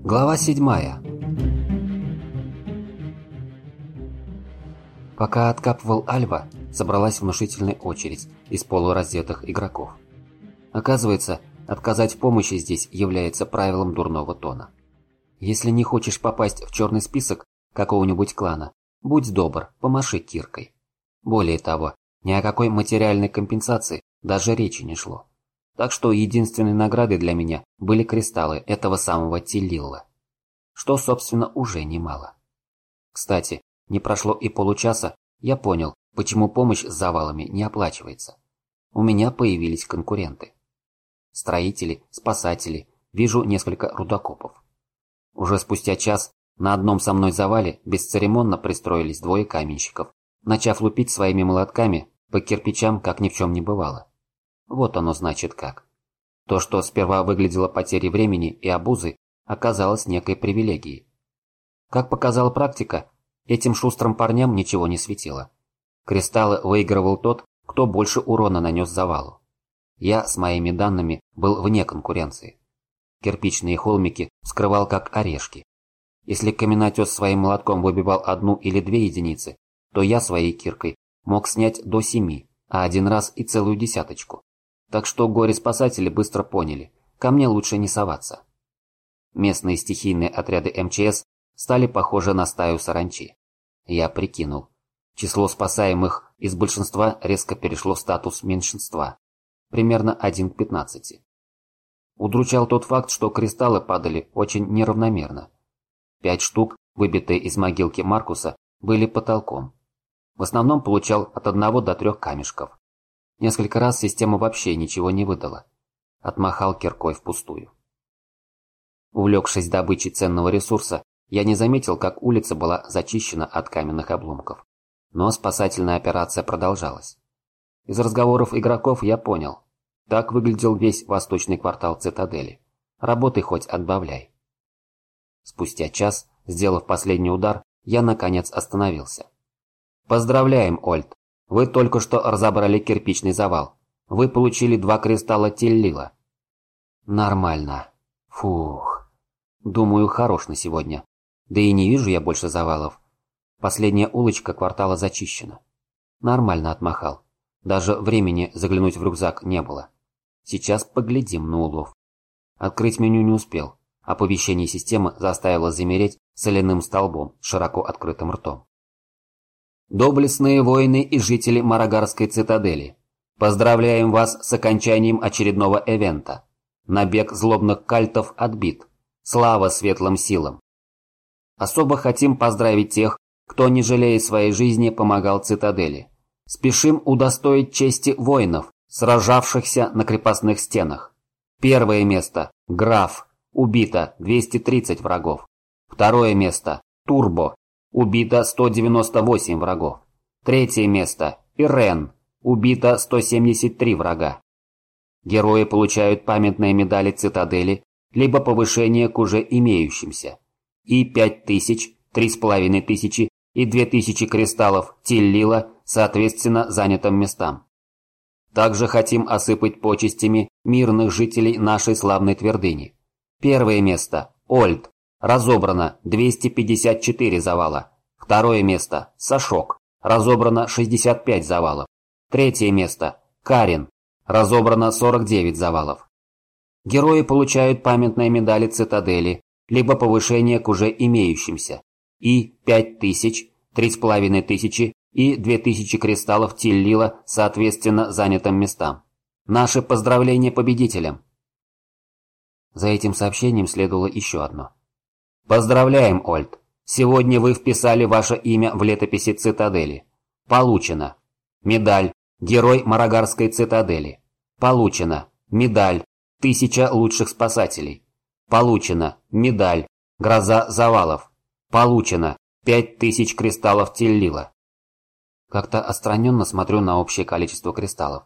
Глава 7. Пока откапывал Альва, собралась внушительная очередь из полураздетых игроков. Оказывается, отказать в помощи здесь является правилом дурного тона. Если не хочешь попасть в черный список какого-нибудь клана, будь добр, помаши киркой. Более того, ни о какой материальной компенсации даже речи не шло. Так что единственной наградой для меня были кристаллы этого самого Теллила. Что, собственно, уже немало. Кстати, не прошло и получаса, я понял, почему помощь с завалами не оплачивается. У меня появились конкуренты. Строители, спасатели, вижу несколько рудокопов. Уже спустя час на одном со мной завале бесцеремонно пристроились двое каменщиков, начав лупить своими молотками по кирпичам, как ни в чем не бывало. Вот оно значит как. То, что сперва выглядело потерей времени и обузой, оказалось некой привилегией. Как показала практика, этим шустрым парням ничего не светило. Кристаллы выигрывал тот, кто больше урона нанес завалу. Я с моими данными был вне конкуренции. Кирпичные холмики вскрывал как орешки. Если каменотес своим молотком выбивал 1 или 2 единицы, то я своей киркой мог снять до 7, а один раз и целую десяточку. Так что горе-спасатели быстро поняли, ко мне лучше не соваться. Местные стихийные отряды МЧС стали похожи на стаю саранчи. Я прикинул. Число спасаемых из большинства резко перешло в статус меньшинства. Примерно 1 к 15. Удручал тот факт, что кристаллы падали очень неравномерно. 5 штук, выбитые из могилки Маркуса, были потолком. В основном получал от 1 до 3 камешков. Несколько раз система вообще ничего не выдала. Отмахал киркой впустую. Увлекшись добычей ценного ресурса, я не заметил, как улица была зачищена от каменных обломков. Но спасательная операция продолжалась. Из разговоров игроков я понял. Так выглядел весь восточный квартал цитадели. Работай хоть отбавляй. Спустя час, сделав последний удар, я наконец остановился. Поздравляем, Ольд. Вы только что разобрали кирпичный завал. Вы получили 2 кристалла Теллила. Нормально. Фух. Думаю, хорош на сегодня. Да и не вижу я больше завалов. Последняя улочка квартала зачищена. Нормально отмахал. Даже времени заглянуть в рюкзак не было. Сейчас поглядим на улов. Открыть меню не успел. Оповещение системы заставило замереть соляным столбом с широко открытым ртом. Доблестные воины и жители Марагарской цитадели, поздравляем вас с окончанием очередного ивента. Набег злобных кальтов отбит. Слава светлым силам. Особо хотим поздравить тех, кто, не жалея своей жизни, помогал цитадели. Спешим удостоить чести воинов, сражавшихся на крепостных стенах. Первое место – Граф. Убито 230 врагов. Второе место – Турбо. Убито 198 врагов. Третье место – Ирен. Убито 173 врага. Герои получают памятные медали цитадели, либо повышение к уже имеющимся. И 5000, 3500 и 2000 кристаллов Теллила, соответственно, занятым местам. Также хотим осыпать почестями мирных жителей нашей славной твердыни. Первое место – Ольд. Разобрано 254 завала. Второе место – Сашок. Разобрано 65 завалов. Третье место – Карин. Разобрано 49 завалов. Герои получают памятные медали цитадели, либо повышение к уже имеющимся. И 5000, 3500 и 2000 кристаллов Теллила, соответственно, занятым местам. Наши поздравления победителям. За этим сообщением следовало еще одно. Поздравляем, Ольд. Сегодня вы вписали ваше имя в летописи цитадели. Получено. Медаль. Герой Марагарской цитадели. Получено. Медаль. 1000 лучших спасателей. Получено. Медаль. Гроза завалов. Получено. 5000 кристаллов Теллила. Как-то отстраненно смотрю на общее количество кристаллов.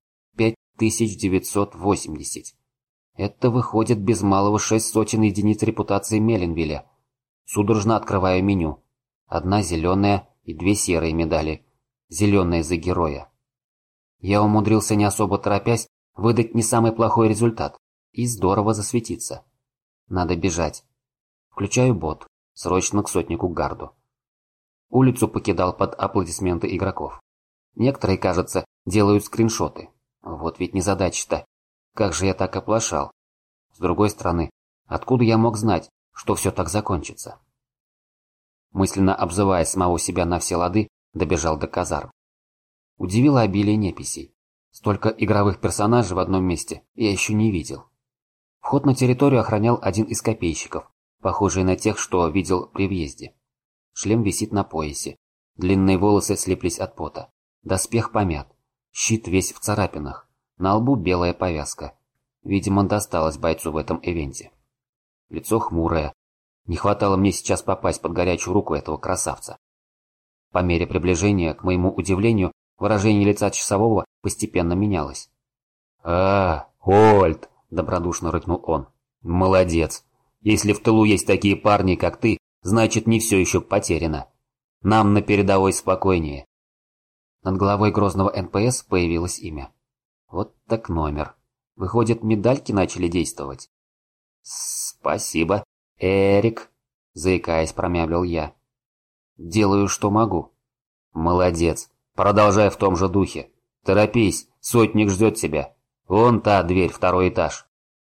5980. Это выходит без малого 6 сотен единиц репутации Меленвилля. Судорожно открываю меню. 1 зеленая и 2 серые медали. Зеленая за героя. Я умудрился, не особо торопясь, выдать не самый плохой результат. И здорово засветиться. Надо бежать. Включаю бот. Срочно к сотнику Гарду. Улицу покидал под аплодисменты игроков. Некоторые, кажется, делают скриншоты. Вот ведь незадача-то. Как же я так оплошал? С другой стороны, откуда я мог знать, что все так закончится? Мысленно обзывая самого себя на все лады, добежал до казарм. Удивило обилие неписей. Столько игровых персонажей в одном месте я еще не видел. Вход на территорию охранял один из копейщиков, похожий на тех, что видел при въезде. Шлем висит на поясе. Длинные волосы слиплись от пота. Доспех помят. Щит весь в царапинах. На лбу белая повязка. Видимо, досталось бойцу в этом ивенте. Лицо хмурое. Не хватало мне сейчас попасть под горячую руку этого красавца. По мере приближения, к моему удивлению, выражение лица часового постепенно менялось. Ольд!» – добродушно рыкнул он. «Молодец! Если в тылу есть такие парни, как ты, значит, не все еще потеряно. Нам на передовой спокойнее». Над головой грозного НПС появилось имя. Вот так номер. Выходит, медальки начали действовать. «Спасибо, Эрик», – заикаясь, промямлил я. «Делаю, что могу». «Молодец. Продолжай в том же духе. Торопись, сотник ждет тебя. Вон та дверь, 2-й этаж».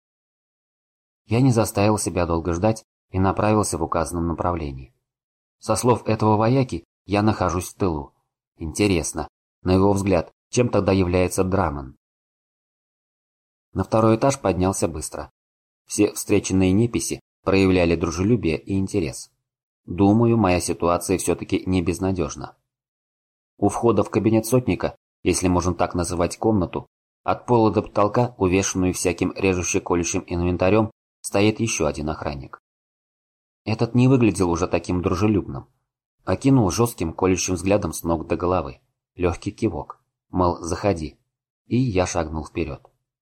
Я не заставил себя долго ждать и направился в указанном направлении. Со слов этого вояки, я нахожусь в тылу. Интересно, на его взгляд, чем тогда является Драмон? На 2-й этаж поднялся быстро. Все встреченные неписи проявляли дружелюбие и интерес. Думаю, моя ситуация все-таки не безнадежна. У входа в кабинет сотника, если можно так называть комнату, от пола до потолка, увешанную всяким режуще-колющим инвентарем, стоит еще один охранник. Этот не выглядел уже таким дружелюбным. Окинул жестким колющим взглядом с ног до головы. Легкий кивок. Мол, заходи. И я шагнул вперед.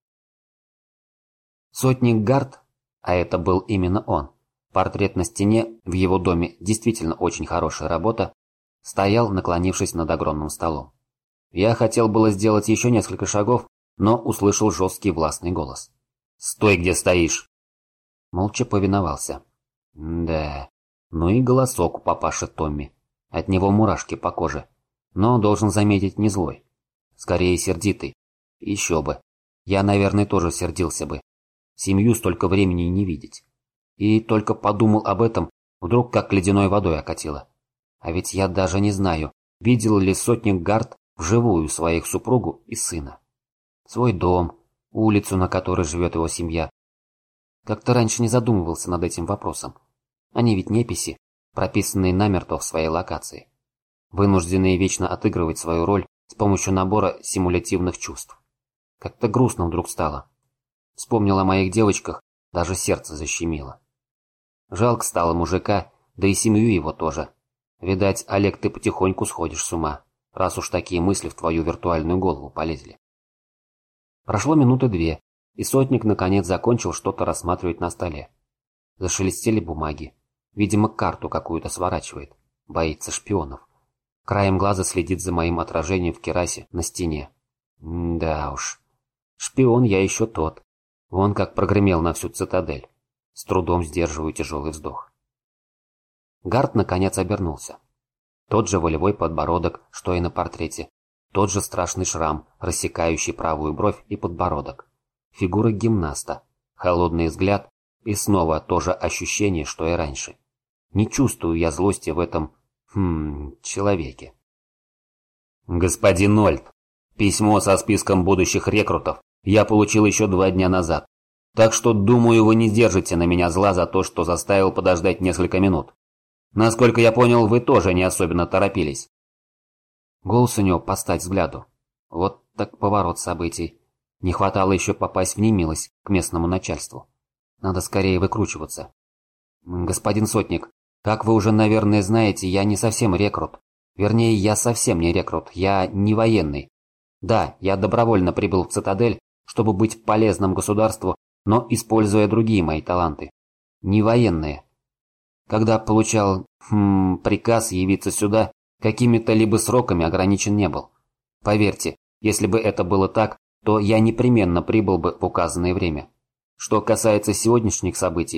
Сотник Гард, а это был именно он, портрет на стене в его доме действительно очень хорошая работа, стоял, наклонившись над огромным столом. Я хотел было сделать еще несколько шагов, но услышал жесткий властный голос. «Стой, где стоишь!» Молча повиновался. Да, ну и голосок у папаши Томми. От него мурашки по коже. Но, должен заметить, не злой. Скорее сердитый. Еще бы. Я, наверное, тоже сердился бы. Семью столько времени не видеть. И только подумал об этом, вдруг как ледяной водой окатило. А ведь я даже не знаю, видел ли сотник Гард вживую своих супругу и сына. Свой дом, улицу, на которой живет его семья. Как-то раньше не задумывался над этим вопросом. Они ведь неписи, прописанные намертво в своей локации. Вынужденные вечно отыгрывать свою роль с помощью набора симулятивных чувств. Как-то грустно вдруг стало. Вспомнил о моих девочках, даже сердце защемило. Жалко стало мужика, да и семью его тоже. Видать, Олег, ты потихоньку сходишь с ума, раз уж такие мысли в твою виртуальную голову полезли. Прошло минуты 2, и сотник наконец закончил что-то рассматривать на столе. Зашелестели бумаги. Видимо, карту какую-то сворачивает. Боится шпионов. Краем глаза следит за моим отражением в керасе на стене. Да уж. Шпион я еще тот. Вон как прогремел на всю цитадель. С трудом сдерживаю тяжелый вздох. Гард наконец обернулся. Тот же волевой подбородок, что и на портрете. Тот же страшный шрам, рассекающий правую бровь и подбородок. Фигура гимнаста. Холодный взгляд и снова то же ощущение, что и раньше. Не чувствую я злости в этом... человеке. «Господин Ольд, письмо со списком будущих рекрутов я получил еще 2 дня назад. Так что, думаю, вы не держите на меня зла за то, что заставил подождать несколько минут. Насколько я понял, вы тоже не особенно торопились». Голос у него постать взгляду. Вот так поворот событий. Не хватало еще попасть в немилость к местному начальству. Надо скорее выкручиваться. «Господин Сотник, как вы уже, наверное, знаете, я не совсем рекрут. Вернее, я совсем не рекрут, я не военный. Да, я добровольно прибыл в цитадель, чтобы быть полезным государству, но используя другие мои таланты. Не военные. Когда получал, приказ явиться сюда, какими-то либо сроками ограничен не был. Поверьте, если бы это было так, то я непременно прибыл бы в указанное время. Что касается сегодняшних событий,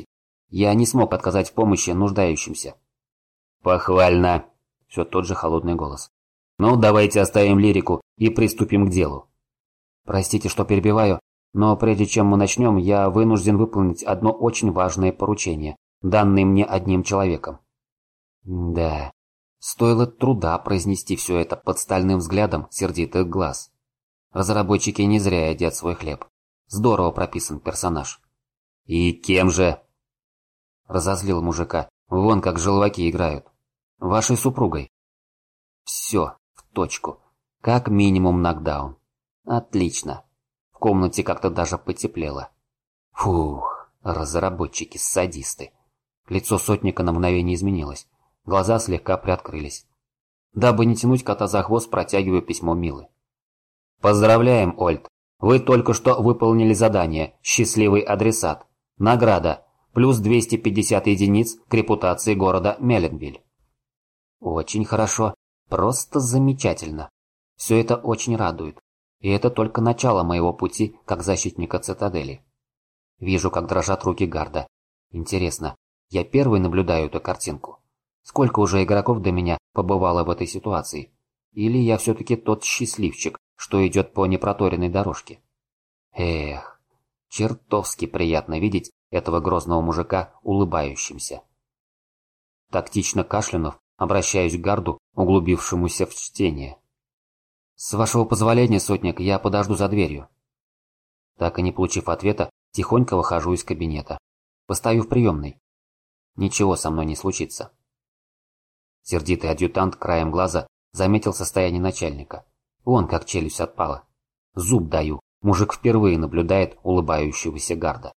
Я не смог отказать в помощи нуждающимся. Похвально. Все тот же холодный голос. Ну, давайте оставим лирику и приступим к делу. Простите, что перебиваю, но прежде чем мы начнем, я вынужден выполнить одно очень важное поручение, данное мне одним человеком. Да, стоило труда произнести все это под стальным взглядом сердитых глаз. Разработчики не зря едят свой хлеб. Здорово прописан персонаж. И кем же? Разозлил мужика. Вон как желваки играют. Вашей супругой. Все, в точку. Как минимум нокдаун. Отлично. В комнате как-то даже потеплело. Фух, разработчики-садисты. Лицо сотника на мгновение изменилось. Глаза слегка приоткрылись. Дабы не тянуть кота за хвост, протягиваю письмо Милы. Поздравляем, Ольд. Вы только что выполнили задание «Счастливый адресат». Награда. Плюс 250 единиц к репутации города Меленвиль. Очень хорошо. Просто замечательно. Все это очень радует. И это только начало моего пути как защитника цитадели. Вижу, как дрожат руки Гарда. Интересно, я первый наблюдаю эту картинку? Сколько уже игроков до меня побывало в этой ситуации? Или я все-таки тот счастливчик, что идет по непроторенной дорожке? Эх, чертовски приятно видеть этого грозного мужика улыбающимся. Тактично кашлянув, обращаюсь к Гарду, углубившемуся в чтение. С вашего позволения, сотник, я подожду за дверью. Так и не получив ответа, тихонько выхожу из кабинета. Постою в приемной. Ничего со мной не случится. Сердитый адъютант краем глаза заметил состояние начальника. Вон как челюсть отпала. Зуб даю, мужик впервые наблюдает улыбающегося Гарда.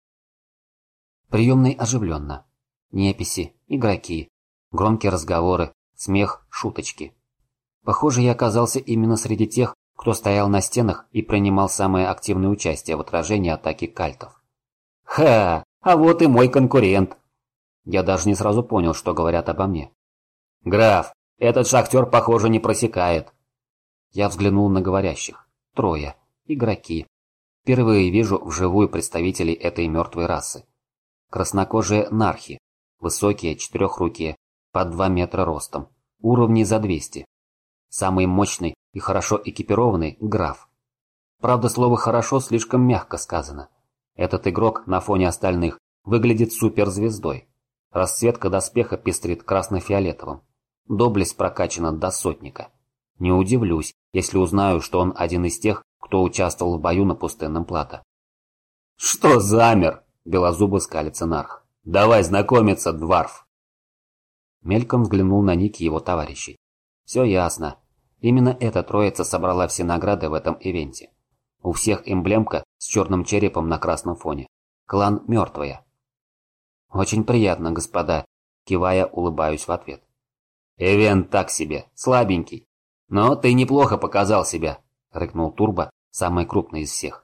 В приемной оживленно. Неписи, игроки, громкие разговоры, смех, шуточки. Похоже, я оказался именно среди тех, кто стоял на стенах и принимал самое активное участие в отражении атаки кальтов. Ха, а вот и мой конкурент. Я даже не сразу понял, что говорят обо мне. Граф, этот шахтер, похоже, не просекает. Я взглянул на говорящих. Трое. Игроки. Впервые вижу вживую представителей этой мертвой расы. Краснокожие нархи. Высокие, четырехрукие, под 2 метра ростом. Уровней за 200. Самый мощный и хорошо экипированный – граф. Правда, слово «хорошо» слишком мягко сказано. Этот игрок на фоне остальных выглядит суперзвездой. Расцветка доспеха пестрит красно-фиолетовым. Доблесть прокачана до сотника. Не удивлюсь, если узнаю, что он один из тех, кто участвовал в бою на пустынном плато. «Что замер?» – белозубо скалится нарх. «Давай знакомиться, дварф!» Мельком взглянул на ники его товарищей. Все ясно. Именно эта троица собрала все награды в этом ивенте. У всех эмблемка с черным черепом на красном фоне. Клан Мертвая. Очень приятно, господа. Кивая, улыбаюсь в ответ. Ивент так себе, слабенький. Но ты неплохо показал себя, рыкнул Турбо, самый крупный из всех.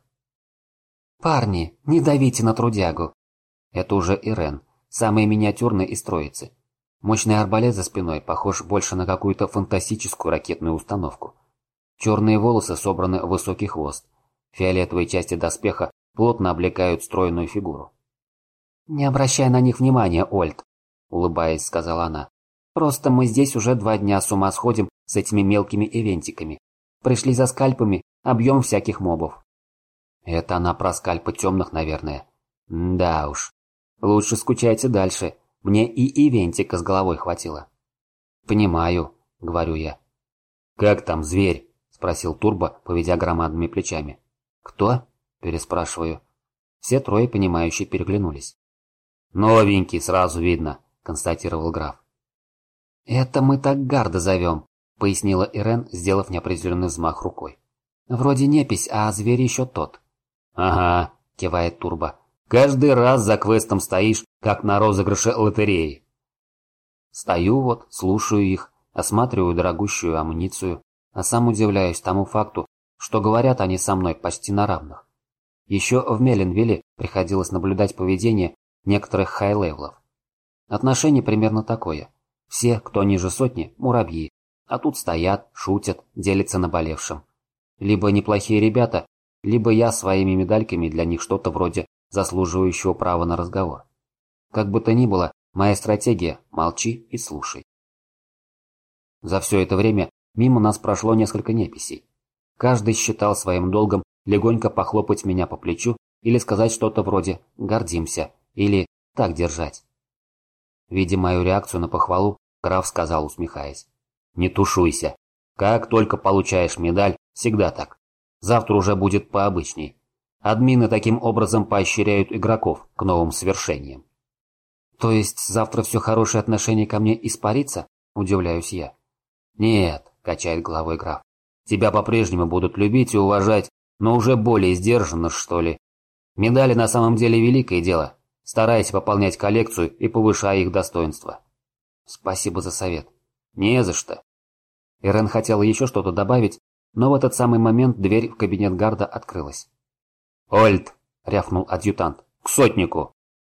Парни, не давите на трудягу. Это уже Ирен, самый миниатюрный из троицы. Мощный арбалет за спиной похож больше на какую-то фантастическую ракетную установку. Черные волосы собраны в высокий хвост. Фиолетовые части доспеха плотно облекают стройную фигуру. «Не обращай на них внимания, Ольд», — улыбаясь, сказала она. «Просто мы здесь уже 2 дня с ума сходим с этими мелкими ивентиками. Пришли за скальпами, объем всяких мобов». Это она про скальпы темных, наверное. Да уж. Лучше скучайте дальше. Мне и ивентика с головой хватило. «Понимаю», — говорю я. «Как там зверь?» — спросил Турбо, поведя громадными плечами. «Кто?» — переспрашиваю. Все трое понимающие переглянулись. «Новенький, сразу видно», — констатировал граф. «Это мы так Гарда зовем», — пояснила Ирен, сделав неопределенный взмах рукой. «Вроде непись, а зверь еще тот». «Ага», — кивает Турбо. «Каждый раз за квестом стоишь, как на розыгрыше лотереи». Стою вот, слушаю их, осматриваю дорогущую амуницию, а сам удивляюсь тому факту, что говорят они со мной почти на равных. Еще в Меленвилле приходилось наблюдать поведение некоторых хай-левелов. Отношение примерно такое. Все, кто ниже сотни, муравьи, а тут стоят, шутят, делятся наболевшим. Либо неплохие ребята, либо я своими медальками для них что-то вроде заслуживающего права на разговор. Как бы то ни было, моя стратегия – молчи и слушай. За все это время мимо нас прошло несколько неписей. Каждый считал своим долгом легонько похлопать меня по плечу или сказать что-то вроде «гордимся» или «так держать». Видя мою реакцию на похвалу, граф сказал, усмехаясь: «Не тушуйся. Как только получаешь медаль, всегда так. Завтра уже будет пообычней. Админы таким образом поощряют игроков к новым свершениям». «То есть завтра все хорошее отношение ко мне испарится?» – удивляюсь я. «Нет», – качает головой граф. «Тебя по-прежнему будут любить и уважать, но уже более сдержанно, что ли. Медали на самом деле великое дело. Старайся пополнять коллекцию и повышай их достоинство». «Спасибо за совет». «Не за что». Ирен хотела еще что-то добавить, но в этот самый момент дверь в кабинет гарда открылась. «Ольд!» – рявкнул адъютант. «К сотнику!»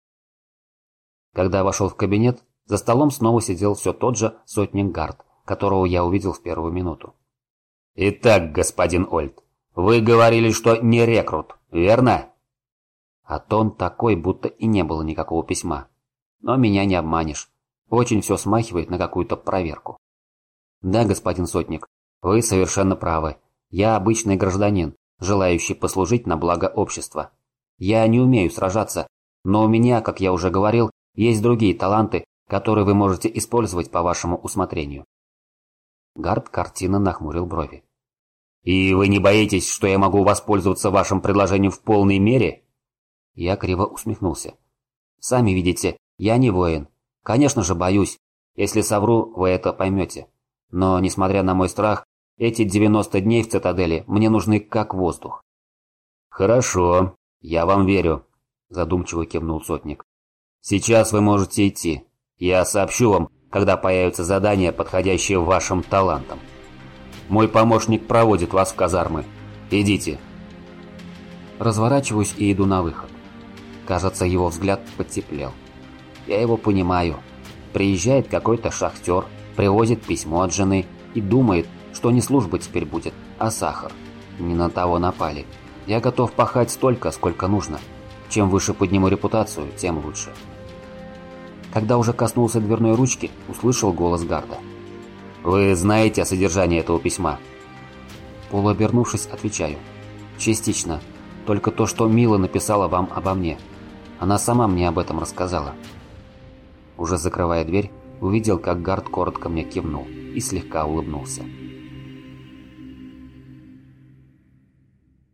Когда вошел в кабинет, за столом снова сидел все тот же сотник гард, которого я увидел в первую минуту. «Итак, господин Ольд, вы говорили, что не рекрут, верно?» А тон такой, будто и не было никакого письма. Но меня не обманешь. Очень все смахивает на какую-то проверку. «Да, господин сотник, вы совершенно правы. Я обычный гражданин, желающий послужить на благо общества. Я не умею сражаться, но у меня, как я уже говорил, есть другие таланты, которые вы можете использовать по вашему усмотрению». Гард картинно нахмурил брови. «И вы не боитесь, что я могу воспользоваться вашим предложением в полной мере?» Я криво усмехнулся. «Сами видите, я не воин. Конечно же боюсь. Если совру, вы это поймете. Но, несмотря на мой страх, эти 90 дней в цитадели мне нужны как воздух». «Хорошо, я вам верю», – задумчиво кивнул сотник. «Сейчас вы можете идти. Я сообщу вам, когда появятся задания, подходящие вашим талантам. Мой помощник проводит вас в казармы. Идите». Разворачиваюсь и иду на выход. Кажется, его взгляд потеплел. Я его понимаю. Приезжает какой-то шахтер, привозит письмо от жены и думает, что не служба теперь будет, а сахар. Не на того напали. Я готов пахать столько, сколько нужно. Чем выше подниму репутацию, тем лучше. Когда уже коснулся дверной ручки, услышал голос гарда. «Вы знаете о содержании этого письма?» Полуобернувшись, отвечаю. «Частично. Только то, что Мила написала вам обо мне. Она сама мне об этом рассказала». Уже закрывая дверь, увидел, как гард коротко мне кивнул и слегка улыбнулся.